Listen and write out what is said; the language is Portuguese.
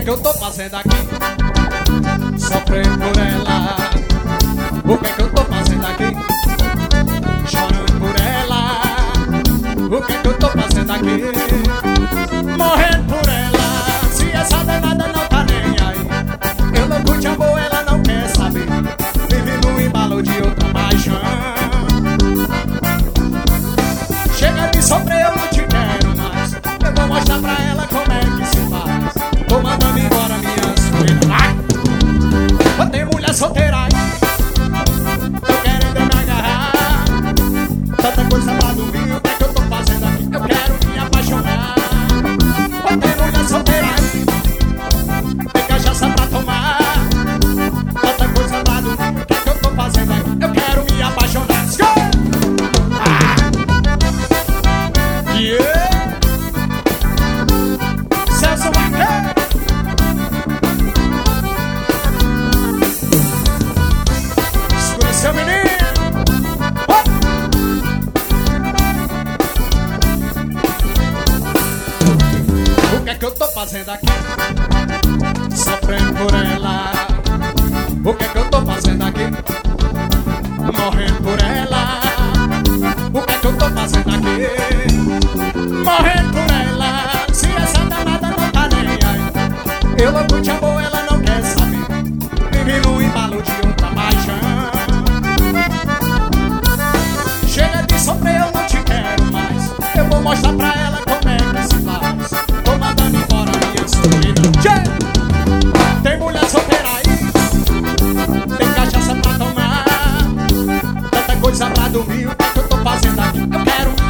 que eu tô fazendo aqui? Sofrendo por ela. O que é que eu tô fazendo aqui? Chorando por ela. O que é que eu tô fazendo aqui? Morrendo por ela. Se essa danada não tá nem aí, eu não curte amor, ela não quer saber. Vive no embalo de outra paixão. Chega de sofrer, eu não te quero mais. Eu vou mostrar pra ela como é que se faz. Tô mandando embora minha solteira. Ai! Tem mulher solteira aí, tô querendo me agarrar. Tanta coisa pra dormir, o que é que eu tô fazendo aqui? Eu quero me apaixonar. Tem mulher solteira aí, tem cachaça pra tomar. Tanta coisa pra dormir, o que é que eu tô fazendo aqui? Eu quero me apaixonar. Yeah! Celso Marquet! Escura seu menino! O que é que eu tô fazendo aqui? Sofrendo por ela. O que é que eu tô fazendo aqui? Morrendo por ela. O que é que eu tô fazendo aqui? Morrendo por ela. Se essa danada não tá nem aí, eu não curte amor, ela não quer saber. Vive no embalo de outra paixão. Chega de sofrer, eu não te quero mais. Eu vou mostrar pra ela como é que se faz. Tô mandando embora minha solidão. Tem mulher solteira aí, tem cachaça pra tomar. Tanta coisa pra dormir, o que é que eu tô fazendo aqui? Eu quero